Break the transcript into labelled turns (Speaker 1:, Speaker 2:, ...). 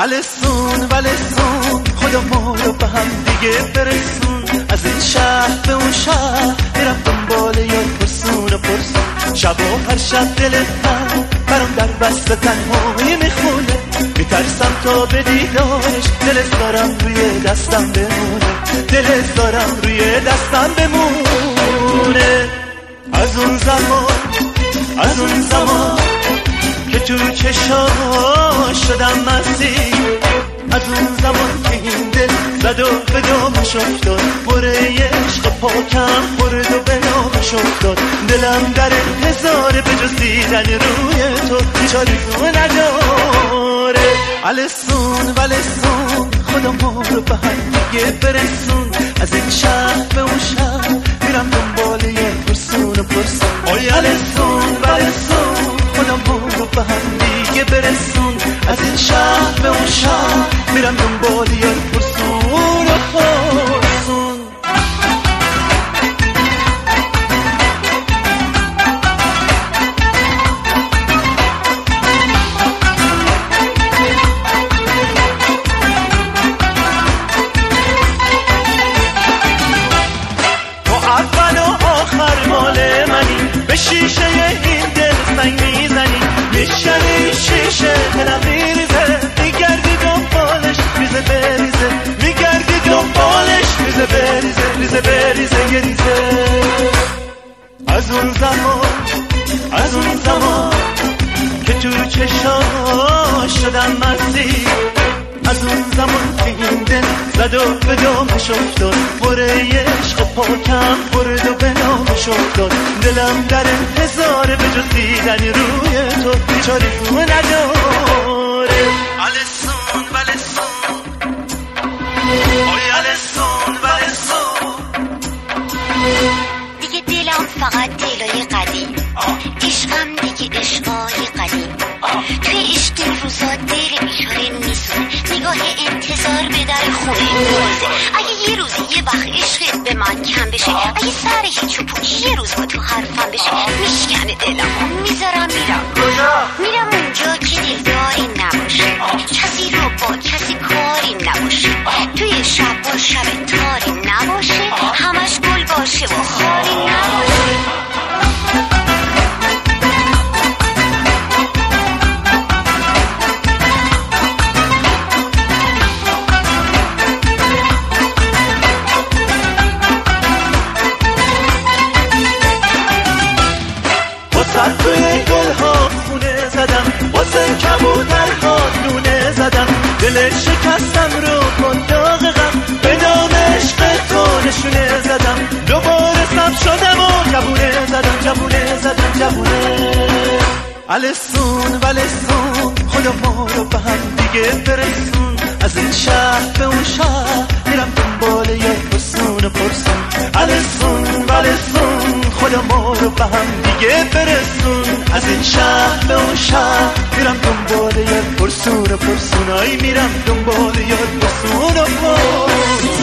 Speaker 1: الستون ولستون خدا ما رو به هم دیگه برسون. از این شهر به اون شهر میرم دنبال یاد پرسون و پرسون. شب و هر شب دلتم برام در بسته تنهایی میخونه. میترسم تا به دیدارش دلت دارم روی دستم بمونه. دلت دارم روی دستم بمونه. از اون زمان که تو چشام شدم مسیح. از اون زمان که این دل زد و به دامش افتاد. بره عشق پاکم خورد و به نامش افتاد. دلم در انتظار به جز دیدن روی تو بیچاره تو نداره. الستون ولستون خدا ما رو به هم دیگه برسون. از این شهر به اون شهر میرم دنبال یه پرسون و پرسون. آی الستون ولستون خدا ما رو به هم دیگه برسون. از این شهر به اون شهر میرم دنبال یه پرسون و پرسون. به شیشه این دل سنگ میزنی. میشنی شیشه دلم میریزه. میگردی دنبالش ریزه بریزه. میگردی دنبالش ریزه بریزه. ریزه بریزه یه ریزه. از اون زمان که تو چشام شدم مسیح. از اون زمان که این دل زد و به دامش افتاد. بره عشق پاکم خورد و به نامش افتاد. دلم در انتظار به جز دیدن روی تو بیچاره تو نداره. الستون ولستون آی الستون ولستون.
Speaker 2: دیگه دلم فقط دلای قدیم. عشقم دیگه عشقای قدیم. توی عشق این روزا دل بیچاره میسون. نگاه انتظار به در خونه. اگه یه روزی یه وقت عشقت به من کم بشه. اگه سر هیچ و پوچ یه روز با تو حرفم بشه. میشکنه دلم میذارم میرم اونجا که دلداری نباشه. کسی رو با کسی کاری نباشه. توی شب با شب تاری نباشه. همش گل باشه و خاری نباشه.
Speaker 1: توی گلها خونه زدم. واسه کبوترها دونه زدم. دل شکستم رو کن داغ غم. به نام عشق تو نشونه زدم. دوباره سم شدم و جوونه زدم. الستون ولستون خدا ما رو به هم دیگه برسون. از این شهر به اون شهر میرم دنبال یه پرسون و پرسون. الستون ولستون خدا ما رو به هم دیگه برسون. از این شهر به اون شهر میرم دنبال یه پرسون و پرسون. آی میرم دنبال یه پرسون و پرسون.